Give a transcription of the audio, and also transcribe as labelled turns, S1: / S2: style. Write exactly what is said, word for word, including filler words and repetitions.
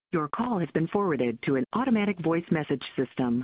S1: Your call has been forwarded to an automatic voice message system.